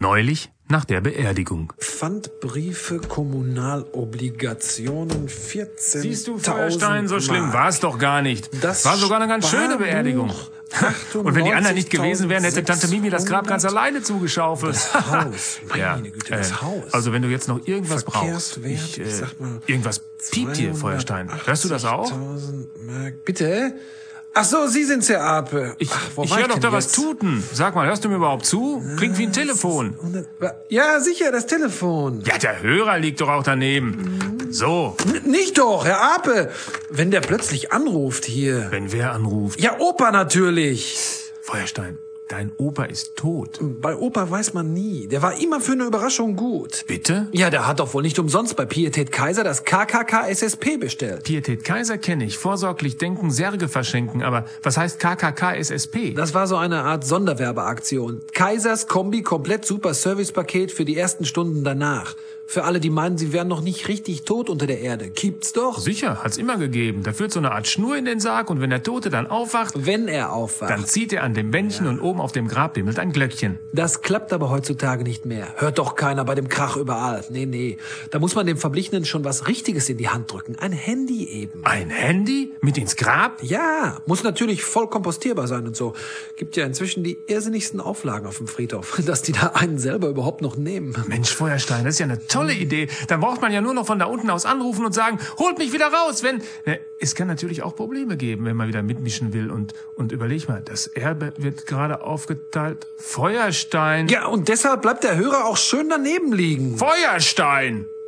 Neulich nach der Beerdigung. Pfandbriefe, Kommunalobligationen, 14.000 Siehst du, Feuerstein, so schlimm Mark. war es doch gar nicht. Das war sogar eine ganz schöne Beerdigung. Und wenn die anderen nicht gewesen wären, hätte Tante Mimi das Grab ganz alleine zugeschaufelt. Das Haus, meine Güte, das Haus. Also wenn du jetzt noch irgendwas brauchst, irgendwas piept hier, Feuerstein. Hörst du das auch? 80.000 Mark. Bitte? Ach so, Sie sind's, Herr Ape. Ich höre doch da was tuten. Sag mal, hörst du mir überhaupt zu? Klingt wie ein Telefon. Ja, sicher, das Telefon. Ja, der Hörer liegt doch auch daneben. So. Nicht doch, Herr Ape. Wenn der plötzlich anruft hier. Wenn wer anruft? Ja, Opa natürlich. Feuerstein, dein Opa ist tot. Bei Opa weiß man nie. Der war immer für eine Überraschung gut. Bitte? Ja, der hat doch wohl nicht umsonst bei Pietät Kaiser das KKK-SSP bestellt. Pietät Kaiser kenne ich. Vorsorglich denken, Särge verschenken. Aber was heißt KKK-SSP? Das war so eine Art Sonderwerbeaktion. Kaisers Kombi-Komplett-Super-Service-Paket für die ersten Stunden danach. Für alle, die meinen, sie wären noch nicht richtig tot unter der Erde. Gibt's doch. Sicher, hat's immer gegeben. Da führt so eine Art Schnur in den Sarg und wenn der Tote dann aufwacht... Wenn er aufwacht. Dann zieht er an dem Bändchen und oben auf dem Grab bimmelt ein Glöckchen. Das klappt aber heutzutage nicht mehr. Hört doch keiner bei dem Krach überall. Nee. Da muss man dem Verblichenen schon was Richtiges in die Hand drücken. Ein Handy eben. Ein Handy? Mit ins Grab? Ja, muss natürlich voll kompostierbar sein und so. Gibt ja inzwischen die irrsinnigsten Auflagen auf dem Friedhof, dass die da einen selber überhaupt noch nehmen. Mensch, Feuerstein, das ist ja eine tolle Idee. Dann braucht man ja nur noch von da unten aus anrufen und sagen, holt mich wieder raus, wenn... Es kann natürlich auch Probleme geben, wenn man wieder mitmischen will. Und überleg mal, das Erbe wird gerade aufgeteilt. Feuerstein. Ja, und deshalb bleibt der Hörer auch schön daneben liegen. Feuerstein!